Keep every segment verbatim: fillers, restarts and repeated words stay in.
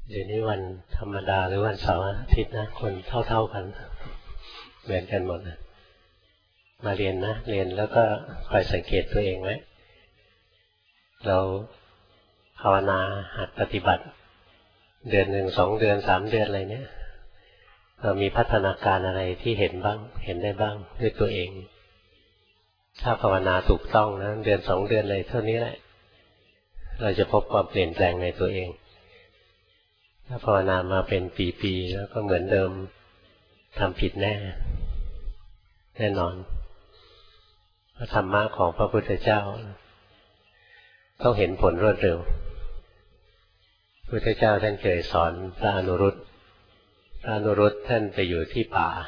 เดี๋ยวนี้วันธรรมดาหรือวันเสาร์อาทิตย์นะคนเท่าๆกันเหมือนกันหมดนะมาเรียนนะเรียนแล้วก็คอยสังเกตตัวเองไว้เราภาวนาหัดปฏิบัติเดือนหนึ่งสองเดือนสามเดือนอะไรเนี้ยเรามีพัฒนาการอะไรที่เห็นบ้างเห็นได้บ้างด้วยตัวเองถ้าภาวนาถูกต้องนะเดือนสองเดือนเลยเท่านี้แหละเราจะพบความเปลี่ยนแปลงในตัวเองถ้าภาวนามาเป็นปีๆแล้วก็เหมือนเดิมทำผิดแน่แน่นอนพระธรรมะของพระพุทธเจ้าต้องเห็นผลรวดเร็วพระพุทธเจ้าท่านเคยสอนพระอนุรุตพระอนุรุตท่านไปอยู่ที่ป่า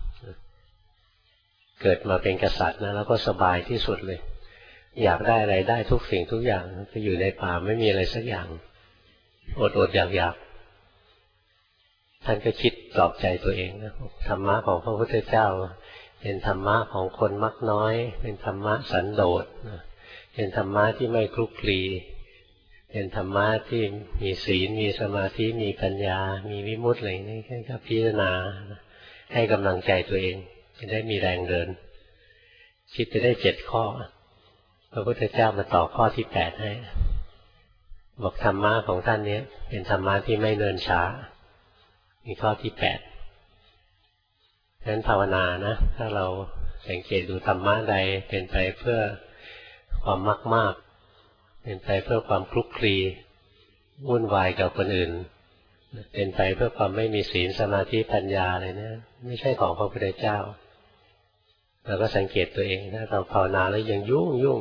เกิดมาเป็นกษัตริย์นะแล้วก็สบายที่สุดเลยอยากได้อะไรได้ทุกสิ่งทุกอย่างไปอยู่ในป่าไม่มีอะไรสักอย่างอดอดอยากอยากท่านก็คิดปลอบใจตัวเองนะธรรมะของพระพุทธเจ้าเป็นธรรมะของคนมักน้อยเป็นธรรมะสันโดษเป็นธรรมะที่ไม่คลุกคลีเป็นธรรมะที่มีศีลมีสมาธิมีปัญญามีวิมุตติอะไรนี่ท่านก็พิจารณาให้กำลังใจตัวเองจะได้มีแรงเดินคิดไปได้เจ็ดข้อพระพุทธเจ้ามาต่อข้อที่แปดให้บอกธรรมะของท่านนี้เป็นธรรมะที่ไม่เนินช้ามีข้อที่แปดฉะนั้นภาวนานะถ้าเราสังเกตดูธรรมะใดเป็นไปเพื่อความมากมากเป็นไปเพื่อความคลุกคลีวุ่นวายกับคนอื่นเป็นไปเพื่อความไม่มีศีลสมาธิปัญญาอะไรเนี่ยไม่ใช่ของพระพุทธเจ้าเราก็สังเกตตัวเองถ้าเราภาวนาแล้วยังยุ่งยุ่ง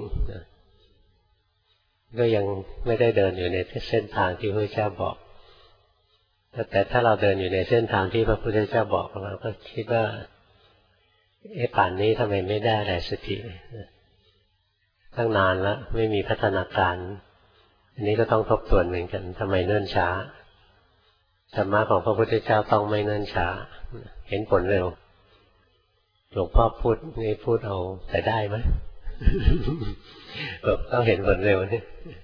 ก็ยังไม่ได้เดินอยู่ในเส้นทางที่พระพุทธเจ้าบอกแต่ถ้าเราเดินอยู่ในเส้นทางที่พระพุทธเจ้าบอกเราก็คิดว่าเอ๊ะป่านนี้ทำไมไม่ได้อะไรสักทีตั้งนานแล้วไม่มีพัฒนาการอันนี้ก็ต้องทบทวนเหมือนกันทำไมเนิ่นช้าธรรมะของพระพุทธเจ้าต้องไม่เนิ่นช้าเห็นผลเร็วหลวงพ่อพูดนี่พูดเอาแต่ได้ไหมแบบต้องเห็นผลเร็วนี่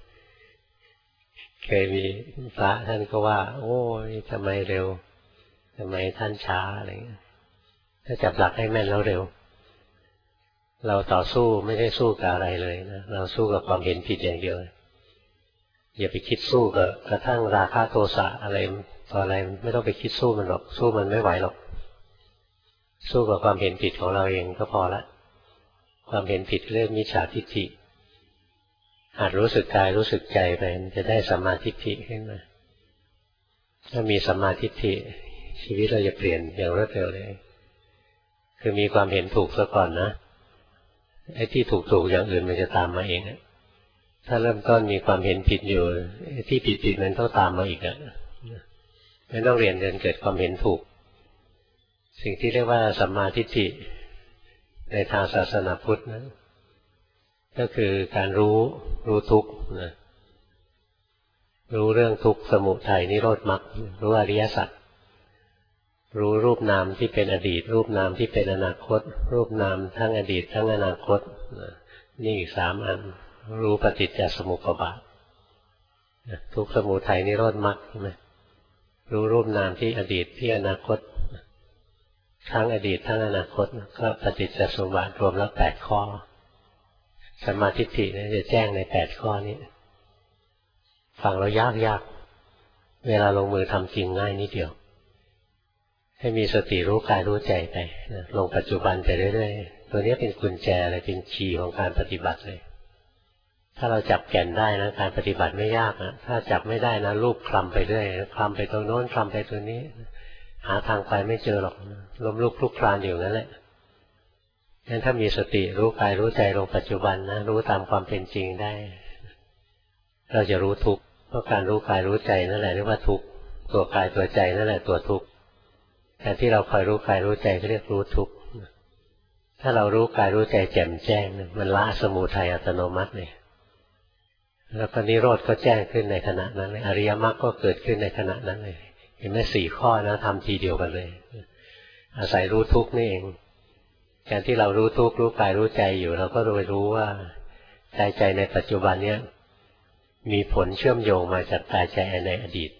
เคยมีพระท่านก็ว่าโอ้ยทำไมเร็วทำไมท่านช้าอะไรเงี้ยถ้าจับหลักให้แม่นแล้วเร็วเราต่อสู้ไม่ได้สู้กับอะไรเลยนะเราสู้กับความเห็นผิดอย่างเดียวอย่าไปคิดสู้กับกระทั่งราคะโทสะอะไรต่ออะไรไม่ต้องไปคิดสู้มันหรอกสู้มันไม่ไหวหรอกสู้กับความเห็นผิดของเราเองก็พอละความเห็นผิดเรื่องมิจฉาทิฏฐิอาจรู้สึกกายรู้สึกใจไปมันจะได้สัมมาทิฏฐิขึ้นมาถ้ามีสัมมาทิฏฐิชีวิตเราจะเปลี่ยนอย่างรวดเร็วเลยคือมีความเห็นถูกซะก่อนนะไอ้ที่ถูกๆอย่างอื่นมันจะตามมาเองถ้าเริ่มต้นมีความเห็นผิดอยู่ที่ผิดๆมันต้องตามมาอีกอ่ะไม่ต้องเรียนจนเกิดความเห็นถูกสิ่งที่เรียกว่าสัมมาทิฏฐิในทางศาสนาพุทธนะก็คือการรู้รู้ทุกข์นะรู้เรื่องทุกข์สมุทัยนิโรธมรรครู้อริยสัจรู้รูปนามที่เป็นอดีตรูปนามที่เป็นอนาคตรูปนามทั้งอดีตทั้งอนาคตนี่อีกสามอันรู้ปฏิจจสมุปบาททุกข์สมุทัยนิโรธมรรคใช่ไหมรู้รูปนามที่อดีตที่อนาคตทั้งอดีตทั้งอนาคตก็ปฏิจจสมุปบาทรวมแล้วแปดข้อสัมมาทิฏฐิเนี่ยจะแจ้งในแปดข้อนี้ฟังเรายากยากเวลาลงมือทำจริงง่ายนิดเดียวให้มีสติรู้กายรู้ใจไปนะลงปัจจุบันไปเรื่อยๆตัวนี้เป็นกุญแจอะไรเป็นคีย์ของการปฏิบัติเลยถ้าเราจับแก่นได้นะการปฏิบัติไม่ยากนะถ้าจับไม่ได้นะรูปคลำไปเรื่อยคลำไปตรงโน้นคลำไปตัวนี้หาทางไปไม่เจอหรอกล้มลุกคลุกคลานอยู่นั่นแหละงั้นถ้ามีสติรู้กายรู้ใจลงปัจจุบันนะรู้ตามความเป็นจริงได้เราจะรู้ทุกข์เพราะการรู้กายรู้ใจนั่นแหละเรียกว่าทุกข์ตัวกายตัวใจนั่นแหละตัวทุกข์แต่ที่เราคอยรู้กายรู้ใจก็เรียกรู้ทุกข์ถ้าเรารู้กายรู้ใจแจ่มแจ้งมันละสมุทัยอัตโนมัติเลยแล้วก็นิโรธก็แจ้งขึ้นในขณะนั้นเลยอริยมรรคก็เกิดขึ้นในขณะนั้นเลยเห็นไหมสี่ข้อนะทำทีเดียวกันเลยอาศัยรู้ทุกข์นี่เองการที่เรารู้ทุกข์รู้กายรู้ใจอยู่เราก็รู้รู้ว่าใจใจในปัจจุบันเนี้ยมีผลเชื่อมโยงมาจากกายใจในอดีต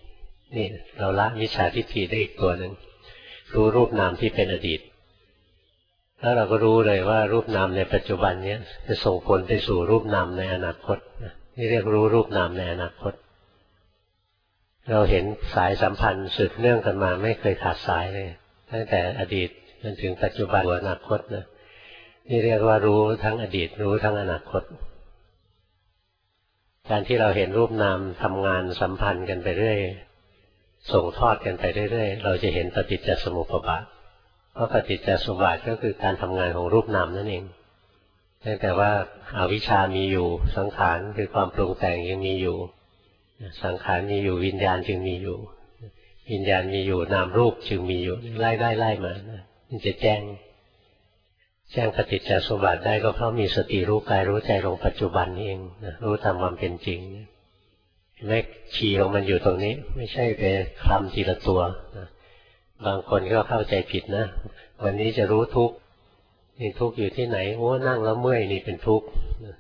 นี่เราละมิจฉาทิฏฐิได้อีกตัวหนึ่งรู้รูปนามที่เป็นอดีตแล้วเราก็รู้เลยว่ารูปนามในปัจจุบันเนี้ยจะส่งผลไปสู่รูปนามในอนาคตนี่เรียกรู้รูปนามในอนาคตเราเห็นสายสัมพันธ์สืบเนื่องกันมาไม่เคยขาดสายเลยตั้งแต่อดีตจนถึงปัจจุบันอนาคตนะนี่เรียกว่ารู้ทั้งอดีตรู้ทั้งอนาคตการที่เราเห็นรูปนามทำงานสัมพันธ์กันไปเรื่อยส่งทอดกันไปเรื่อยๆเราจะเห็นปฏิจจสมุปบาทเพราะปฏิจจสมุปบาทก็คือการทำงานของรูปนามนั่นเองตั้งแต่ว่าอวิชชามีอยู่สังขารคือความปรุงแต่งยังมีอยู่สังขารมีอยู่วิญญาณจึงมีอยู่วิญญาณมีอยู่นามรูปจึงมีอยู่ไล่ไล่ไล่มามันจะแจ้งแจ้งปฏิจจสมุปบาทได้ก็เพราะมีสติรู้กายรู้ใจลงปัจจุบันนี่เองรู้ตามความเป็นจริงเลขคีย์ของมันอยู่ตรงนี้ไม่ใช่ไปคลำทีละตัวบางคนก็เข้าใจผิดนะวันนี้จะรู้ทุกข์นี่ทุกข์อยู่ที่ไหนโอ้นั่งแล้วเมื่อยนี่เป็นทุกข์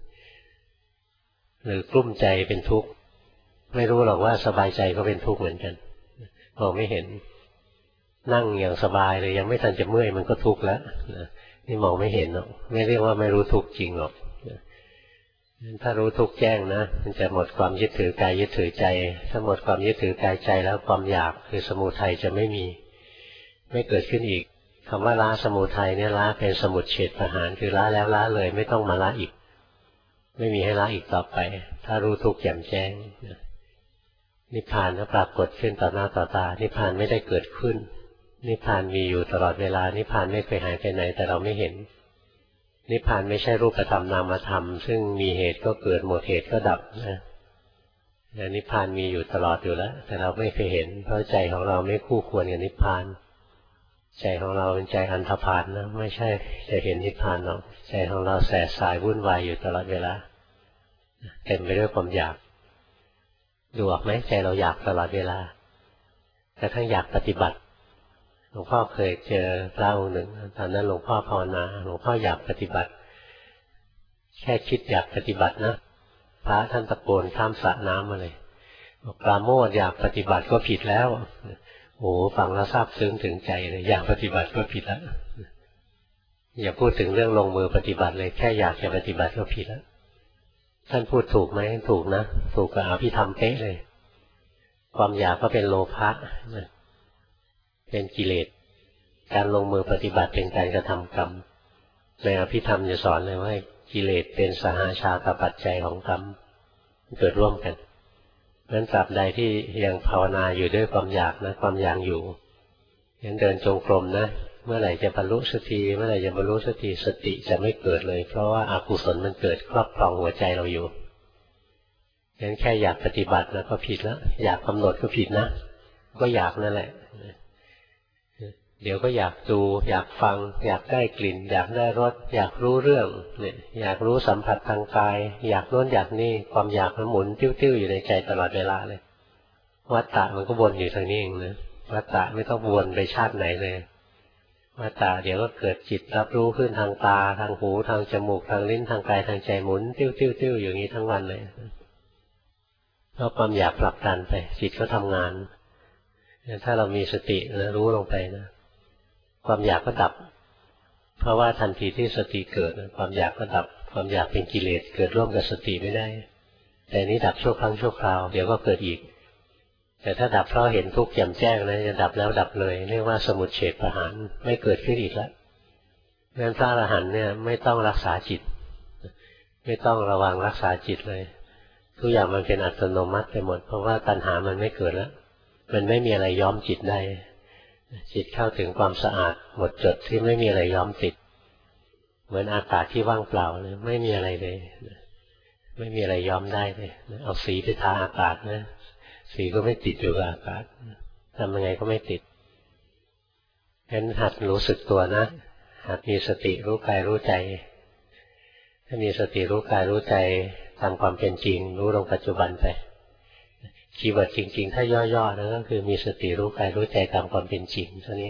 หรือกลุ้มใจเป็นทุกข์ไม่รู้หรอกว่าสบายใจก็เป็นทุกข์เหมือนกันมองไม่เห็นนั่งอย่างสบายเลยยังไม่ทันจะเมื่อยมันก็ทุกข์แล้วนี่มองไม่เห็นหรอกไม่เรียกว่าไม่รู้ทุกข์จริงหรอกถ้ารู้ทุกข์แจ้งนะมันจะหมดความยึดถือกายยึดถือใจถ้าหมดความยึดถือกายใจแล้วความอยากคือสมุทัยจะไม่มีไม่เกิดขึ้นอีกคำว่าละสมุทัยเนี่ยละเป็นสมุจเฉทประหารคือละแล้วละเลยไม่ต้องมาละอีกไม่มีให้ละอีกต่อไปถ้ารู้ทุกข์แจ่มแจ้งนิพพานปรากฏขึ้นต่อหน้าต่อตานิพพานไม่ได้เกิดขึ้นนิพพานมีอยู่ตลอดเวลานิพพานไม่เคยหายไปไหนแต่เราไม่เห็นนิพพานไม่ใช่รูปธรรมนามธรรมซึ่งมีเหตุก็เกิดหมดเหตุก็ดับนะนิพพานมีอยู่ตลอดอยู่แล้วแต่เราไม่เคยเห็นเพราะใจของเราไม่คู่ควรกับนิพพานใจของเราเป็นใจอันธพาลนะไม่ใช่จะเห็นนิพพานหรอกใจของเราแสบสายวุ่นวายอยู่ตลอดเวลาเต็มไปด้วยความอยากดูออกไหมใจเราอยากตลอดเวลากระทั่งอยากปฏิบัติหลวงพ่อเคยเจอเล่าหนึ่งตอนนั้นหลวงพ่อภาวนาหลวงพ่ออยากปฏิบัติแค่คิดอยากปฏิบัตินะพระท่านตะโกนข้ามสระน้ำมาเลยปราโมทย์อยากปฏิบัติก็ผิดแล้วโอ้ฟังแล้วซาบซึ้งถึงใจเลยอยากปฏิบัติก็ผิดแล้วอย่าพูดถึงเรื่องลงมือปฏิบัติเลยแค่อยากจะปฏิบัติก็ผิดแล้วท่านพูดถูกไหมถูกนะถูกกับอภิธรรมเป๊ะเลยความอยากก็เป็นโลภะเป็นกิเลสการลงมือปฏิบัติเป็นการกระทำกรรมในอภิธรรมจะสอนเลยว่ากิเลสเป็นสหาชาตปัจจัยของกรรมเกิดร่วมกันนั้นตราบใดที่ยังภาวนาอยู่ด้วยความอยากนะความอยากอยู่ยังเดินจงกรมนะเมื่อไหร่จะบรรลุสักทีเมื่อไหร่จะบรรลุสักทีสติจะไม่เกิดเลยเพราะว่าอกุศลมันเกิดครอบครองหัวใจเราอยู่งั้นแค่อยากปฏิบัติแล้วก็ผิดแล้วอยากกำหนดก็ผิดนะก็อยากนั่นแหละเดี๋ยวก็อยากดูอยากฟังอยากได้กลิ่นอยากได้รสอยากรู้เรื่องเนี่ยอยากรู้สัมผัสทางกายอยากโน้นอยากนี่ความอยากมันหมุนติ้วๆอยู่ในใจตลอดเวลาเลยวัฏฏะมันก็วนอยู่ทางนี้เองนะวัฏฏะไม่ต้องวนไปชาติไหนเลยวัฏฏะเดี๋ยวก็เกิดจิตรับรู้ขึ้นทางตาทางหูทางจมูกทางลิ้นทางกายทางใจหมุนติ้วๆๆอย่างนี้ทั้งวันเลยเพราะความอยากผลักดันไปจิตก็ทำงานถ้าเรามีสตินะรู้ลงไปนะความอยากก็ดับเพราะว่าทันทีที่สติเกิดความอยากก็ดับความอยากเป็นกิเลสเกิดร่วมกับสติไม่ได้แต่นี้ดับชั่วครั้งชั่วคราวเดี๋ยวก็เกิดอีกแต่ถ้าดับเพราะเห็นทุกข์แจ่มแจ้งนะจะดับแล้วดับเลยเรียกว่าสมุจเฉทประหารไม่เกิดขึ้นอีกแล้วงั้นพระอรหันต์เนี่ยไม่ต้องรักษาจิตไม่ต้องระวังรักษาจิตเลยทุกอย่างมันเป็นอัตโนมัติไปหมดเพราะว่าตัณหามันไม่เกิดแล้วมันไม่มีอะไรย้อมจิตได้จิตเข้าถึงความสะอาดหมดจดที่ไม่มีอะไรย้อมติดเหมือนอากาศที่ว่างเปล่าเลยไม่มีอะไรเลยไม่มีอะไรย้อมได้เลยเอาสีไปทาอากาศนะสีก็ไม่ติดอยู่กับอากาศทำยังไงก็ไม่ติดฉะนั้นหัดรู้สึกตัวนะหัดมีสติรู้กายรู้ใจถ้ามีสติรู้กายรู้ใจตามความเป็นจริงรู้ลงปัจจุบันไปคีย์เวิร์ดจริงๆถ้าย่อๆนะก็คือมีสติรู้กายรู้ใจตามความเป็นจริงเท่านี้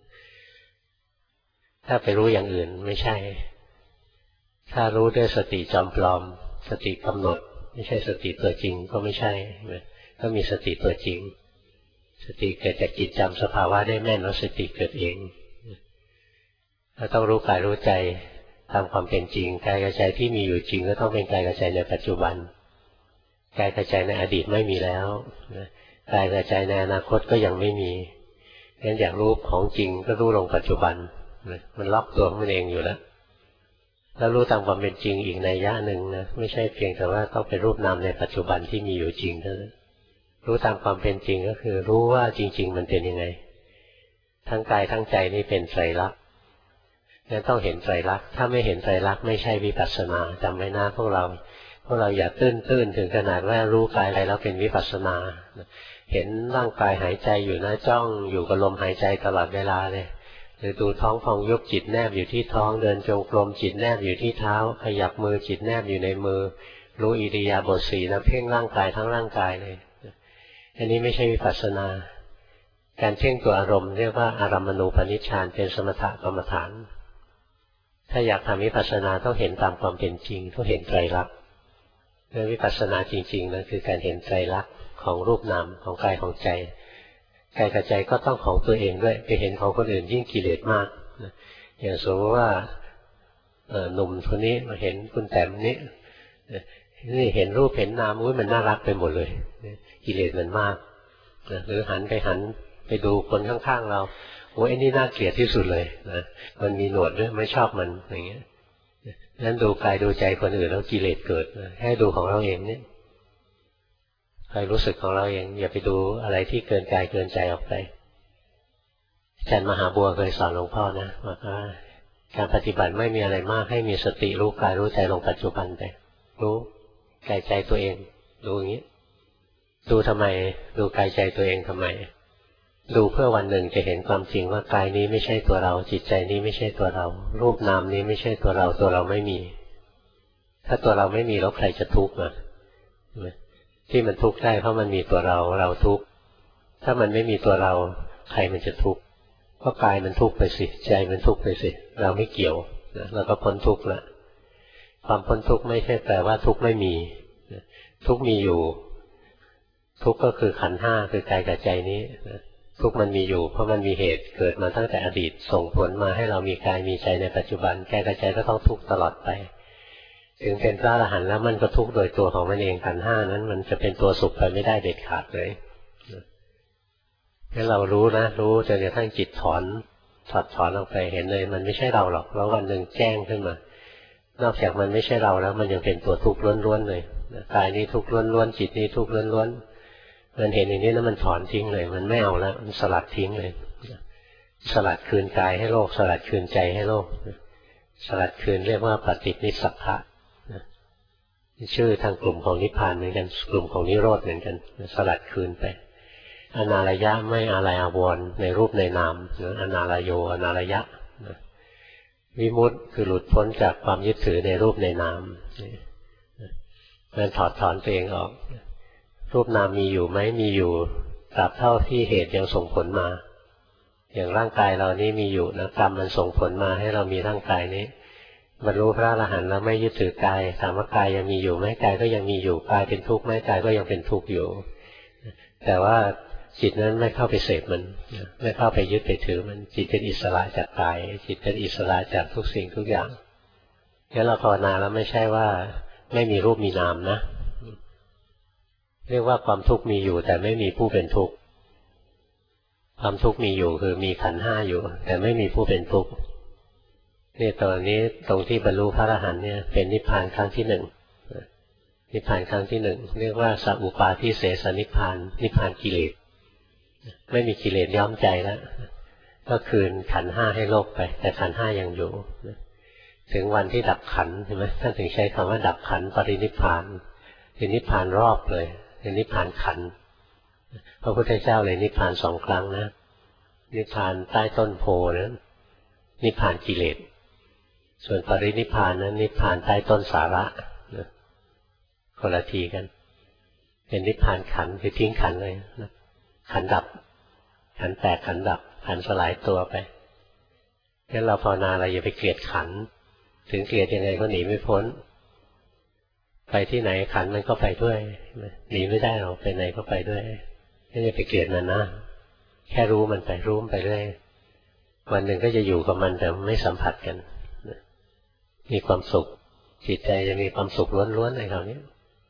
ถ้าไปรู้อย่างอื่นไม่ใช่ถ้ารู้ด้วยสติจอมปลอมสติกำหนดไม่ใช่สติตัวจริงก็ไม่ใช่ก็มีสติตัวจริงสติเกิดจากจิตจำสภาวะได้แม่นแล้วสติเกิดเองเราต้องรู้กายรู้ใจตามความเป็นจริงกายกับใจที่มีอยู่จริงก็ต้องเป็นกายกับใจในปัจจุบันกายกับใจในอดีตไม่มีแล้วกายกับใจในอนาคตก็ยังไม่มีงั้นอยากรู้ของจริงก็รู้ลงปัจจุบันมันล็อกตัวมันเองอยู่แล้วแล้วรู้ตามความเป็นจริงอีกนัยยะหนึ่งนะไม่ใช่เพียงแต่ว่าต้องเป็นรูปนามในปัจจุบันที่มีอยู่จริงเท่านั้นรู้ตามความเป็นจริงก็คือรู้ว่าจริงๆมันเป็นยังไงทั้งกายทั้งใจนี่เป็นไตรลักษณ์งั้นต้องเห็นไตรลักษณ์ถ้าไม่เห็นไตรลักษณ์ไม่ใช่วิปัสสนาจำไว้นะพวกเราพวกเราอย่าตื้นๆถึงขนาดว่ารู้กายอะไรแล้วเป็นวิปัสสนาเห็นร่างกายหายใจอยู่นะจ้องอยู่กับลมหายใจตลอดเวลาเลยหรือดูท้องพองยุบจิตแนบอยู่ที่ท้องเดินจงกรมจิตแนบอยู่ที่เท้าขยับมือจิตแนบอยู่ในมือรู้อิริยาบถสี่นะเพ่งร่างกายทั้งร่างกายเลยอันนี้ไม่ใช่วิปัสสนาการเพ่งตัวอารมณ์เรียกว่าอารัมมณูปนิชฌานเป็นสมถกรรมฐานถ้าอยากทำวิปัสสนาต้องเห็นตามความเป็นจริงต้องเห็นไตรลักษณ์และวิปัสสนาจริงๆนะคือการเห็นไตรลักษณ์ของรูปนามของกายของใจกายกับใจก็ต้องของตัวเองด้วยไปเห็นของคนอื่นยิ่งกิเลสมากอย่างสมมติว่าหนุ่มคนนี้มาเห็นคุณแต้มนี้นี่เห็นรูปเห็นนามอุ้ยมันน่ารักไปหมดเลยกิเลสมันมากหรือหันไปหันไปดูคนข้างๆเราโอ้ยไอ้นี่น่าเกลียดที่สุดเลยนะมันมีหนวดด้วยไม่ชอบมันอย่างเงี้ยนั้นดูกายดูใจคนอื่นแล้วกิเลสเกิดให้ดูของเราเองเนี่ยใครรู้สึกของเราเองอย่าไปดูอะไรที่เกินกายเกินใจออกไปอาจารย์มหาบัวเคยสอนหลวงพ่อนะบอกว่าการปฏิบัติไม่มีอะไรมากให้มีสติรู้กายรู้ใจลงปัจจุบันไปรู้กายใจตัวเองดูอย่างนี้ดูทำไมดูกายใจตัวเองทำไมดูเพื่อวันหนึ่งจะเห็นความจริงว่ากายนี้ไม่ใช่ตัวเราจิตใจนี้ไม่ใช่ตัวเรารูปนามนี้ไม่ใช่ตัวเราตัวเราไม่มีถ้าตัวเราไม่มีแล้วใครจะทุกข์อ่ะที่มันทุกข์ได้เพราะมันมีตัวเราเราทุกข์ถ้ามันไม่มีตัวเราใครมันจะทุกข์เพราะกายมันทุกข์ไปสิใจมันทุกข์ไปสิเราไม่เกี่ยวนะเราก็พ้นทุกข์ละความพ้นทุกข์ไม่ใช่แปลว่าทุกข์ไม่มีทุกข์มีอยู่ทุกข์ก็คือขันธ์ห้าคือกายกับใจนี้ทุกข์มันมีอยู่เพราะมันมีเหตุเกิดมาตั้งแต่อดีตส่งผลมาให้เรามีกายมีใจในปัจจุบันกายกับใจก็ต้องทุกข์ตลอดไปถึงเป็นพระอรหันต์แล้วมันก็ทุกข์โดยตัวของมันเองขันธ์ห้านั้นมันจะเป็นตัวสุขไปไม่ได้เด็ดขาดเลยให้เรารู้นะรู้จนกระทั่งจิตถอนถอดถอนออกไปเห็นเลยมันไม่ใช่เราหรอกแล้ววันหนึ่งแจ้งขึ้นมานอกจากมันไม่ใช่เราแล้วมันยังเป็นตัวทุกข์ล้วนๆเลยกายนี้ทุกข์ล้วนๆจิตนี้ทุกข์ล้วนๆมันเห็นอย่างนี้แล้วมันถอนทิ้งเลยมันไม่เอาแล้วมันสลัดทิ้งเลยสลัดคืนกายให้โลกสลัดคืนใจให้โลกสลัดคืนเรียกว่าปฏินิสสักขะชื่อทางกลุ่มของนิพพานเหมือนกันกลุ่มของนิโรธเหมือนกันสลัดคืนไปอนาลยะไม่อาลัยอาวรณ์ในรูปในนามอนาลโยอนาลยะวิมุตติคือหลุดพ้นจากความยึดถือในรูปในนามมันถอดถอนตัวเองออกรูปนามมีอยู่ไหมมีอยู่ตราบเท่าที่เหตุยังส่งผลมาอย่างร่างกายเรานี้มีอยู่นะกรรมมันส่งผลมาให้เรามีร่างกายนี้บรรลุพระอรหันต์แล้วไม่ยึดถือกายถามว่ากายยังมีอยู่ไหมกายก็ยังมีอยู่กายเป็นทุกข์ไหมกายก็ยังเป็นทุกข์อยู่แต่ว่าจิตนั้นไม่เข้าไปเสพมันไม่เข้าไปยึดไปถือมันจิตเป็นอิสระจากกายจิตเป็นอิสระจากทุกสิ่งทุกอย่างงั้นเราภาวนาแล้วไม่ใช่ว่าไม่มีรูปมีนามนะเรียกว่าความทุกข์มีอยู่แต่ไม่มีผู้เป็นทุกข์ความทุกข์มีอยู่คือมีขันธ์ห้าอยู่แต่ไม่มีผู้เป็นทุกข์นี่ตอนนี้ตรงที่บรรลุพระอรหันต์เนี่ยเป็นนิพพานครั้งที่หนึ่งนิพพานครั้งที่หนึ่งเรียกว่าสัพอุปาทิเสสนิพพานนิพพานกิเลสไม่มีกิเลสย้อมใจแล้วก็คืนขันธ์ห้าให้โลกไปแต่ขันธ์ห้ายังอยู่ถึงวันที่ดับขันธ์ใช่ไหมท่านถึงใช้คำว่าดับขันธ์ปรินิพพานคือนิพพานรอบเลยคือนิพพานขันธ์พระพุทธเจ้าเลยนิพพานสองครั้งนะนิพพานใต้ต้นโพนั้นนิพพานกิเลสส่วนปรินิพพานนั้นนิพพานใต้ต้นสาระคนละทีกันเป็นนิพพานขันธ์คือทิ้งขันธ์เลยขันธ์ดับขันธ์แตกขันธ์ดับขันธ์สลายตัวไปงั้นเราภาวนาเราอย่าไปเกลียดขันธ์ถึงเกลียดยังไงก็หนีไม่พ้นไปที่ไหนขันธ์มันก็ไปด้วยหนีไม่ได้หรอกไปไหนก็ไปด้วยไม่ได้ไปเกลียดมันนะแค่รู้มันไปรู้มันไปเรื่อยวันหนึ่งก็จะอยู่กับมันแต่ไม่สัมผัสกันมีความสุขจิตใจจะมีความสุขล้วนๆในคราวนี้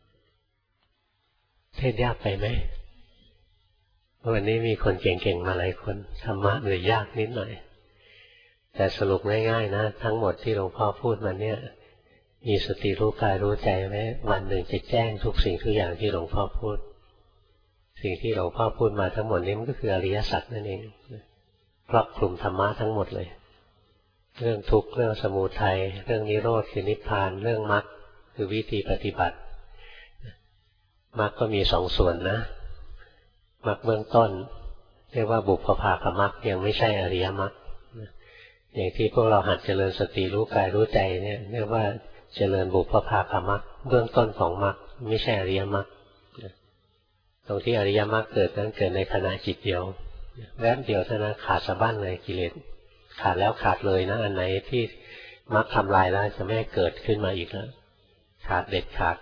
เทศยากไปไหมวันนี้มีคนเก่งๆมาหลายคนธรรมะเลยยากนิดหน่อยแต่สรุปง่ายๆนะทั้งหมดที่หลวงพ่อพูดมาเนี่ยมีสติรู้กายรู้ใจไว้วันหนึ่งจะแจ้งทุกสิ่งทุกอย่างที่หลวงพ่อพูดสิ่งที่หลวงพ่อพูดมาทั้งหมดนี้มันก็คืออริยสัจนั่นเองครอบคลุมธรรมะทั้งหมดเลยเรื่องทุกข์เรื่องสมุทัยเรื่องนิโรธคือนิพพานเรื่องมรรคคือวิธีปฏิบัติมรรคก็มีสองส่วนนะมรรคเบื้องต้นเรียกว่าบุพภาคมรรคยังไม่ใช่อริยมรรคอย่างที่พวกเราหัดเจริญสติรู้กายรู้ใจเนี่ยเรียกว่าเจริญบุพภาคมรรคเบื้องต้นของมรรคไม่ใช่อริยมรรคตรงที่อริยมรรคเกิดนั้นเกิดในขณะจิตเดียวแวบเดียวเท่านั้นขาดสะบั้นเลยกิเลสขาดแล้วขาดเลยนะอันไหนที่มรรคทำลายแล้วจะไม่เกิดขึ้นมาอีกแล้วขาดเด็ดขาด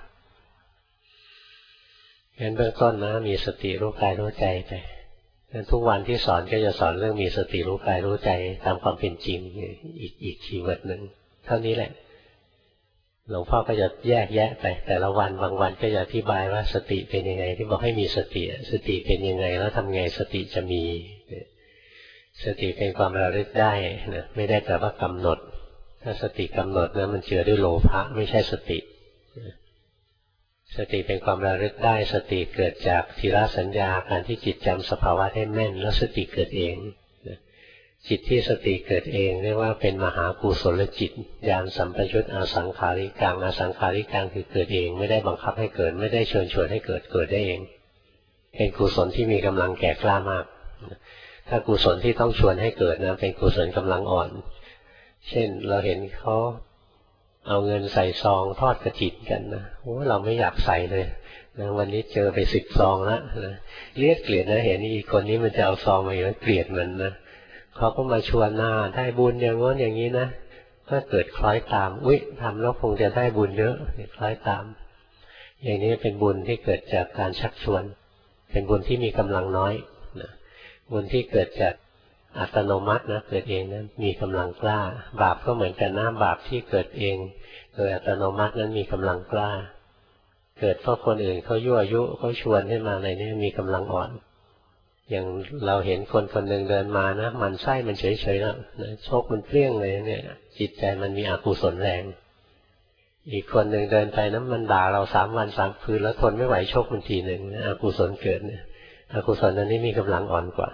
งั้นเบื้องต้นนะมีสติรู้กายรู้ใจไปทุกวันที่สอนก็จะสอนเรื่องมีสติรู้กายรู้ใจตามความเป็นจริงอีกอีกคีย์เวิร์ดหนึ่งเท่านี้แหละหลวงพ่อก็จะแยกแยะไปแต่ละวันบางวันก็จะอธิบายว่าสติเป็นยังไงที่บอกให้มีสติสติเป็นยังไงแล้วทำไงสติจะมีสติเป็นความระลึกได้นะไม่ได้แปลว่ากำหนดถ้าสติกำหนดนะมันเจือด้วยโลภะไม่ใช่สติสติเป็นความระลึกได้สติเกิดจากทีละสัญญาการที่จิตจำสภาวะได้แม่นแล้วสติเกิดเองจิตที่สติเกิดเองเรียกว่าเป็นมหากุศลจิตญาณสัมปยุตอสังขาริกังอสังขาริกังคือเกิดเองไม่ได้บังคับให้เกิดไม่ได้เชิญชวนให้เกิดเกิดได้เองเป็นกุศลที่มีกำลังแก่กล้ามากถ้ากุศลที่ต้องชวนให้เกิดนะเป็นกุศลกำลังอ่อนเช่นเราเห็นเขาเอาเงินใส่ซองทอดกฐินกันนะโอ้เราไม่อยากใส่เลยนะวันนี้เจอไปสิบซองแล้วนะเลียดเกลียดนะเห็นอีกคนนี้มันจะเอาซองมาอยู่เกลียดมันนะเขาก็มาชวนหน้าได้บุญอย่างง้นอย่างนี้นะก็เกิดคล้อยตามอุ๊ยทำแล้วคงจะได้บุญเยอะคล้อยตามอย่างนี้เป็นบุญที่เกิดจากการชักชวนเป็นบุญที่มีกำลังน้อยนะบุญที่เกิดจากอัตโนมัตินะเกิดเองนั้นมีกำลังกล้าบาปก็เหมือนกันนะบาปที่เกิดเองโดยอัตโนมัตินั้นมีกำลังกล้าเกิดเพราะคนอื่นเขายั่วยุเขาชวนให้มาอะไรนี่มีกำลังอ่อนอย่างเราเห็นคนคนหนึ่งเดินมานะมันไส้มันเฉยๆแล้วนะโชคมันเปรี้ยงเลยเนี่ยจิตใจมันมีอกุศลแรงอีกคนหนึ่งเดินไปนะมันด่าเราสามวันสามคืนแล้วทนไม่ไหวโชคมันทีหนึ่งอกุศลเกิดเนี่ยอกุศลนั้นนี้มีกำลังอ่อนกว่า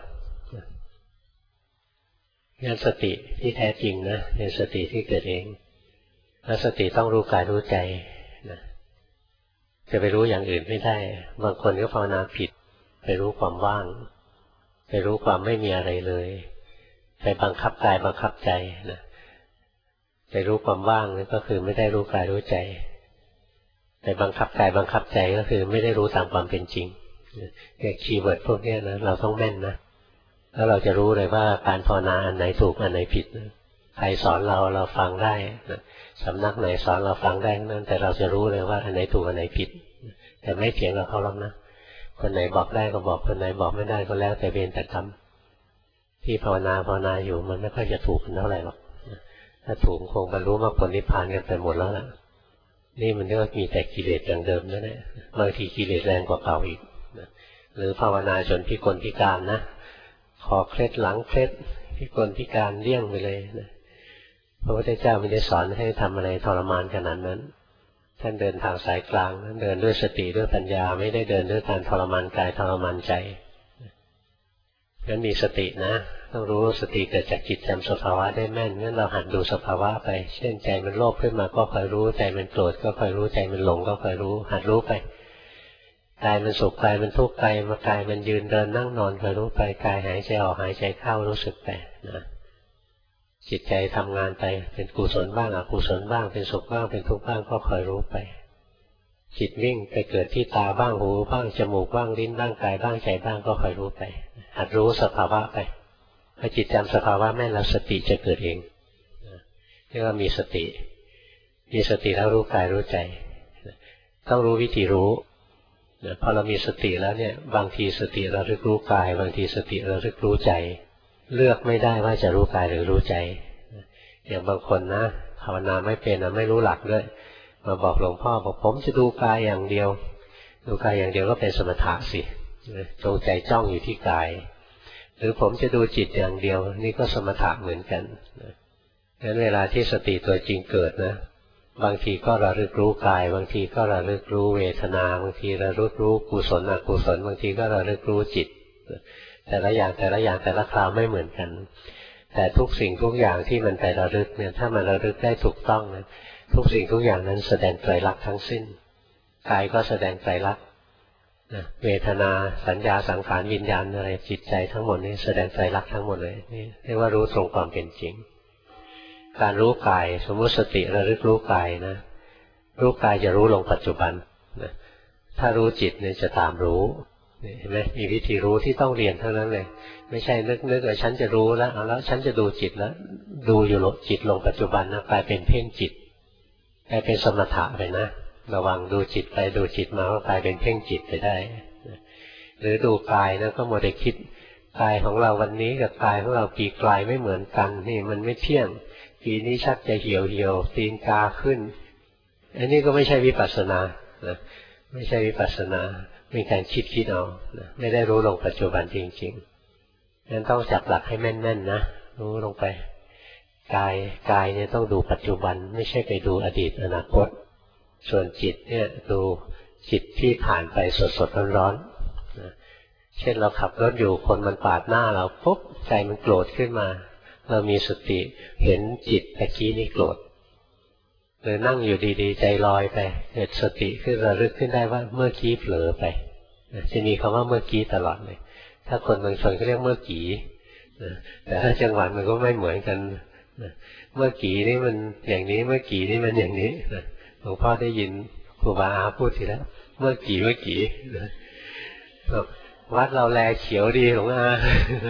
งั้นสติที่แท้จริงนะเป็นสติที่เกิดเองแล้วสติต้องรู้กายรู้ใจนะจะไปรู้อย่างอื่นไม่ได้บางคนก็ภาวนาผิดไปรู้ความว่างไปรู้ความไม่มีอะไรเลยไปบังคับกายบังคับใจนะไปรู้ความว่างนั่นก็คือไม่ได้รู้กายรู้ใจไปบังคับกายบังคับใจก็คือไม่ได้รู้ตามความเป็นจริงเนี่ยคีย์เวิร์ดพวกนี้นะเราต้องแม่นนะแล้วเราจะรู้เลยว่าการภาวนาอันไหนถูกอันไหนผิดนะใครสอนเราเราฟังได้นะสำนักไหนสอนเราฟังได้นั่นแต่เราจะรู้เลยว่าอันไหนถูกอันไหนผิดแต่ไม่เถียงกับเขาหรอกนะคนไหนบอกได้ก็บอกคนไหนบอกไม่ได้ก็แล้วแต่เวรแต่กรรมที่ภาวนาภาวนาอยู่มันไม่ค่อยจะถูกกันเท่าไหร่หรอกถ้าถูกคงบรรลุมรรคผลนิพพานกันไปหมดแล้วล่ะนี่มันก็มีแต่กิเลสอย่างเดิมนั่นแหละบางทีกิเลสแรงกว่าเก่าอีกหรือภาวนาจนพิกลพิการนะคอเคล็ดหลังเคล็ดพิกลพิการเลี่ยงไปเลยนะพระพุทธเจ้าไม่ได้สอนให้ทำอะไรทรมานขนาดนั้นท่านเดินทางสายกลางท่านเดินด้วยสติด้วยปัญญาไม่ได้เดินด้วยการทรมานกายทรมานใจงั้นมีสตินะต้องรู้สติเกิดจากจิตจำสภาวะได้แม่นงั้นเราหัดดูสภาวะไปเช่นใจมันโลภขึ้นมาก็คอยรู้ใจมันโกรธก็คอยรู้ใจมันหลงก็คอยรู้หัดรู้ไปกายมันสุขกายมันทุกข์กายมากายมันยืนเดินนั่งนอนคอยรู้ไปกายหายใจออกหายใจเข้ารู้สึกไปนะจิตใจทำงานไปเป็นกุศลบ้างอกุศลบ้างเป็นสุขบ้างเป็นทุกข์บ้างก็คอยรู้ไปจิตวิ่งไปเกิดที่ตาบ้างหูบ้างจมูกบ้างลิ้นบ้างกายบ้างใจบ้างก็คอยรู้ไปหัดรู้สภาวะไปพอจิตจำสภาวะแม่นแล้วสติจะเกิดเองเรียกว่ามีสติมีสติแล้วรู้กายรู้ใจต้องรู้วิธีรู้พอเรามีสติแล้วเนี่ยบางทีสติระลึกรู้กายบางทีสติระลึกรู้ใจเลือกไม่ได้ว่าจะรู้กายหรือรู้ใจอย่างบางคนนะภาวนาไม่เป็นนะไม่รู้หลักด้วยมาบอกหลวงพ่อบอกผมจะดูกายอย่างเดียวดูกายอย่างเดียวก็เป็นสมถะสิจงใจจ้องอยู่ที่กายหรือผมจะดูจิตอย่างเดียวนี่ก็สมถะเหมือนกันงั้นเวลาที่สติตัวจริงเกิดนะบางทีก็ระลึกรู้กายบางทีก็ระลึกรู้เวทนาบางทีระลึกรู้กุศลอกุศลบางทีก็ระลึกรู้จิตแต่ละอย่างแต่ละอย่างแต่ละคราวไม่เหมือนกันแต่ทุกสิ่งทุกอย่างที่มันไประลึกเนี่ยถ้ามันระลึกได้ถูกต้องนะทุกสิ่งทุกอย่างนั้นแสดงไตรลักษณ์ทั้งสิ้นกายก็แสดงไตรลักษณ์เวทนาสัญญาสังขารวิญญาณอะไรจิตใจทั้งหมดนี้แสดงไตรลักษณ์ทั้งหมดเลยนี่เรียกว่ารู้ตรงความเป็นจริงการรู้กายสมมติสติระลึกรู้กายนะรู้กายจะรู้ลงปัจจุบันนะถ้ารู้จิตเนี่ยจะตามรู้เห็นไหมมีวิธีรู้ที่ต้องเรียนเท่านั้นเลยไม่ใช่นึกนึกว่าฉันจะรู้แล้วเอาแล้วฉันจะดูจิตแล้วดูอยู่จิตลงปัจจุบันนะกลายเป็นเพ่งจิตกลายเป็นสมถะไปนะระวังดูจิตไปดูจิตมาก็กลายเป็นเพ่งจิตไปได้หรือดูกายนะก็มัวแต่คิดกายของเราวันนี้กับกายของเราปีกลายไม่เหมือนกันนี่มันไม่เที่ยงปีนี้ชักจะเหี่ยวเหี่ยวตีนกาขึ้นอันนี้ก็ไม่ใช่วิปัสสนานะไม่ใช่วิปัสสนามีการคิดคิดเอานะไม่ได้รู้ลงปัจจุบันจริงๆงั้นต้องจับหลักให้แม่นๆนะรู้ลงไปกายกายเนี่ยต้องดูปัจจุบันไม่ใช่ไปดูอดีตอนาคตส่วนจิตเนี่ยดูจิตที่ผ่านไปสดๆร้อนๆนะเช่นเราขับรถอยู่คนมันปาดหน้าเราปุ๊บใจมันโกรธขึ้นมาเรามีสติเห็นจิตตะกี้นี่โกรธหรือนั่งอยู่ดีๆใจลอยไปเกิดสติขึ้นระลึกขึ้นได้ว่าเมื่อกี้เผลอไปจะมีคำว่าเมื่อกี้ตลอดเลยถ้าคนบางคนเขาเรียกเมื่อกี้แต่ถ้าจังหวะมันก็ไม่เหมือนกันเมื่อกี้นี่มันอย่างนี้เมื่อกี้นี่มันอย่างนี้หลวงพ่อได้ยินครูบาอาพูดทีแล้วเมื่อกี้เมื่อกี้วัดเราแลเขียวดีหลวงอา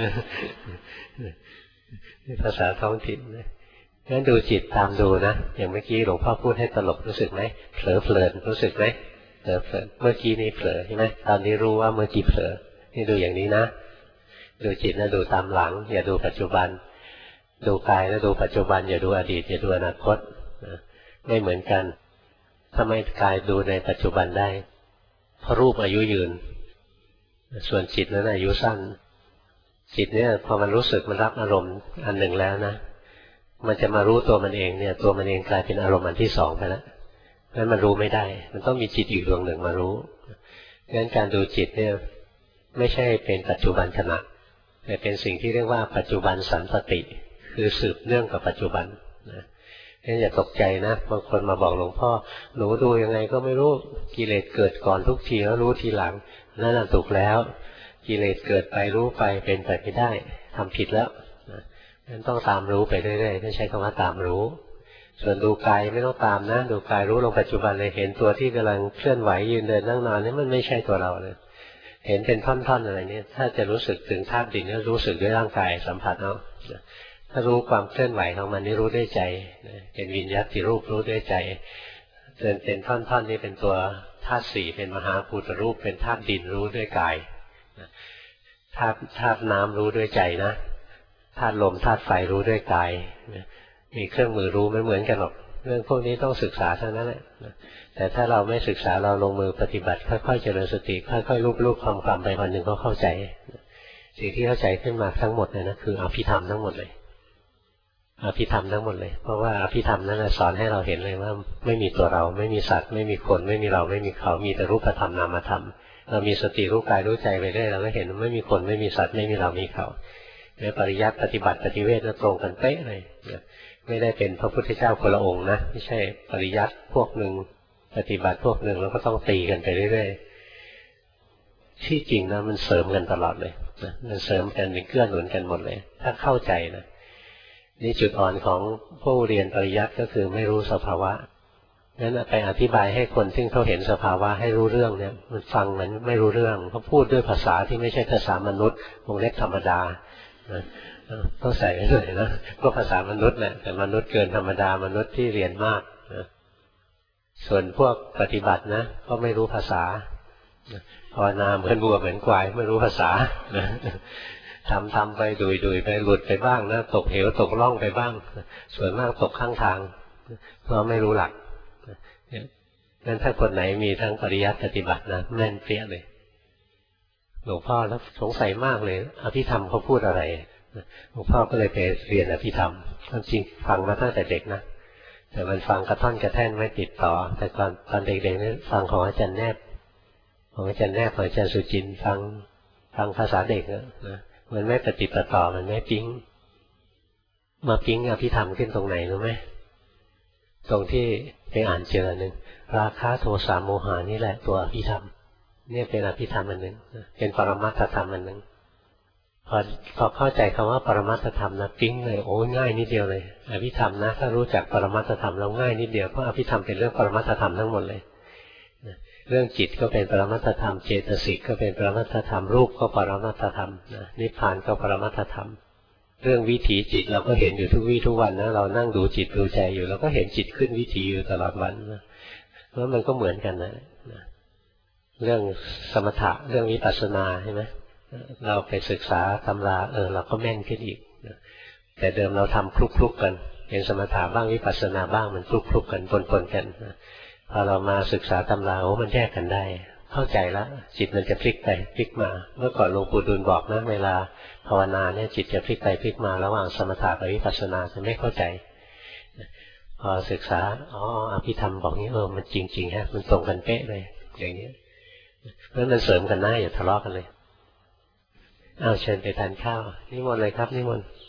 ภาษาท้องถิ่นนะงั้นดูจิตตามดูนะอย่างเมื่อกี้หลวงพ่อพูดให้ตลกรู้สึกไหมเผลอเพลินรู้สึกไหมเผลอเพลินเมื่อกี้นี่เผลอใช่ไหมตอนนี้รู้ว่าเมื่อกี้เผลอนี่ดูอย่างนี้นะดูจิตนะดูตามหลังอย่าดูปัจจุบันดูกายนะดูปัจจุบันอย่าดูอดีตอย่าดูอนาคตนะไม่เหมือนกันทำไมกายดูในปัจจุบันได้เพราะรูปอายุยืนส่วนจิตนั้นอายุสั้นจิตเนี่ยพอมันรู้สึกมันรับอารมณ์อันหนึ่งแล้วนะมันจะมารู้ตัวมันเองเนี่ยตัวมันเองกลายเป็นอารมณ์อันที่สองไปแล้วงั้นมันรู้ไม่ได้มันต้องมีจิตอีกดวงหนึ่งมารู้งั้นการดูจิตเนี่ยไม่ใช่เป็นปัจจุบันขณะแต่เป็นสิ่งที่เรียกว่าปัจจุบันสันตติคือสืบเนื่องกับปัจจุบันนะงั้นอย่าตกใจนะบางคนมาบอกหลวงพ่อหนูดูยังไงก็ไม่รู้กิเลสเกิดก่อนทุกทีแล้วรู้ทีหลังนั่นน่ะถูกแล้วกิเลสเกิดไปรู้ไปเป็นไปไม่ได้ทำผิดแล้วนั้นต้องตามรู้ไปเรื่อยๆไม่ใช่คำว่าตามรู้ส่วนดูกายไม่ต้องตามนะดูกายรู้ลงปัจจุบันเลยเห็นตัวที่กำลังเคลื่อนไหวยืนเดินนั่งนอนนี่มันไม่ใช่ตัวเราเลยเห็นเป็นท่อนๆอะไรเนี่ยถ้าจะรู้สึกถึงธาตุดินก็รู้สึกด้วยร่างกายสัมผัสเอาถ้ารู้ความเคลื่อนไหวของมันนี่รู้ด้วยใจเป็นวิญญาติรูปรู้ด้วยใจเป็นเป็นท่อนๆนี่เป็นตัวธาตุสี่เป็นมหาภูตรูปเป็นธาตุดินรู้ด้วยกายธาตุธาตุน้ำรู้ด้วยใจนะธาตุลมธาตุไฟรู้ด้วยกายมีเครื่องมือรู้ไม่เหมือนกันหรอกเรื่องพวกนี้ต้องศึกษาทั้งนั้นแหละแต่ถ้าเราไม่ศึกษาเราลงมือปฏิบัติค่อยๆเจริญสติค่อยๆลูบๆคำๆไปวันหนึ่งก็เข้าใจสิ่งที่เข้าใจขึ้นมาทั้งหมดเนี่ยนะคืออภิธรรมทั้งหมดเลยอภิธรรมทั้งหมดเลยเพราะว่าอภิธรรมนั้นสอนให้เราเห็นเลยว่าไม่มีตัวเราไม่มีสัตว์ไม่มีคนไม่มีเราไม่มีเขามีแต่รูปธรรมนามธรรมเรามีสติรู้กายรู้ใจไปเรื่อยเราก็เห็นว่าไม่มีคนไม่มีสัตว์ไม่มีเรามีเขาในปริยัติปฏิบัติปฏิเวทตรงกันเป๊ะเลยไม่ได้เป็นพระพุทธเจ้าคนละองค์นะไม่ใช่ปริยัติพวกหนึ่งปฏิบัติพวกหนึ่งแล้วก็ต้องตีกันไปเรื่อยๆที่จริงนะมันเสริมกันตลอดเลยนะมันเสริมกันเป็นเกื้อหนุนกันหมดเลยถ้าเข้าใจนะนี่จุดอ่อนของผู้เรียนปริยัติก็คือไม่รู้สภาวะงั้นไปอธิบายให้คนที่เขาเห็นสภาวะให้รู้เรื่องเนี่ยมันฟังเหมือนไม่รู้เรื่องเขาพูดด้วยภาษาที่ไม่ใช่ภาษามนุษย์วงเล็บธรรมดาต้องใส่ไว้เลยนะก็ภาษามนุษย์แหละแต่มนุษย์เกินธรรมดามนุษย์ที่เรียนมากนะส่วนพวกปฏิบัตินะก็ไม่รู้ภาษาภาวนาเหมือนวัวเหมือนควายไม่รู้ภาษาทำทำไปดุยดุยไปหลุดไปบ้างนะตกเหวตกล่องไปบ้างส่วนมากตกข้างทางเพราะไม่รู้หลักงั้นถ้าคนไหนมีทั้งปริยัติปฏิบัตินะแม่นเปี้ยเลยหลวงพ่อแล้วสงสัยมากเลยอภิธรรมเขาพูดอะไรหลวงพ่อก็เลยไปเรียนอภิธรรมความจริงฟังมาตั้งแต่เด็กนะแต่มันฟังกระท่อนกระแท่นไม่ติดต่อแต่ก่อนตอนเด็กๆนี่ฟังของอาจารย์แนบของอาจารย์แนบของอาจารย์สุจินต์ฟังฟังภาษาเด็กนะมันไม่ปฏิปต่อมันไม่ปิ๊งมาปิ๊งอภิธรรมขึ้นตรงไหนรู้ไหมตรงที่ไปอ่านเจอหนึ่งราคะโทสะโมหานี่แหละตัวอภิธรรมเนี่ยเป็นอภิธรรมอันหนึ่งเป็นปรมัตถธรรมอันหนึ่งพอพอเข้าใจคำว่าปรมัตถธรรมนะปิ๊งเลยโอ้ง่ายนิดเดียวเลยอภิธรรมนะถ้ารู้จักปรมัตถธรรมแล้วง่ายนิดเดียวเพราะอภิธรรมเป็นเรื่องปรมัตถธรรมทั้งหมดเลยเรื่องจิตก็เป็นปรมัตถธรรมเจตสิกก็เป็นปรมัตถธรรมรูปก็ปรมัตถธรรมนิพพานก็ปรมัตถธรรมเรื่องวิถีจิตเราก็เห็นอยู่ทุกวี่ทุกวันนะเรานั่งดูจิตดูใจอยู่เราก็เห็นจิตขึ้นวิถีอยู่ตลอดวันนะแล้วมันก็เหมือนกันนะเรื่องสมถะเรื่องวิปัสสนาใช่ไหมเราไปศึกษาตำราเออเราก็แม่นขึ้นอีกแต่เดิมเราทำคลุกๆกันเป็นสมถะบ้างวิปัสสนาบ้างมันคลุกๆกันปนๆกันพอเรามาศึกษาตำราโอ้มันแยกกันได้เข้าใจแล้วจิตมันจะพลิกไปพลิกมาเมื่อก่อนหลวงปู่ดูลบอกนะเวลาภาวนาเนี่ยจิตจะพลิกไปพลิกมาระหว่างสมถะกับวิปัสสนาจะไม่เข้าใจพอศึกษาอ๋ออภิธรรมบอกนี้เออมันจริงๆฮะมันตรงกันเป๊ะเลยอย่างนี้เพราะมันเสริมกันนะอย่าทะเลาะกันเลยอ้าวเชิญไปทานข้าวนิมนต์เลยครับนิมนต์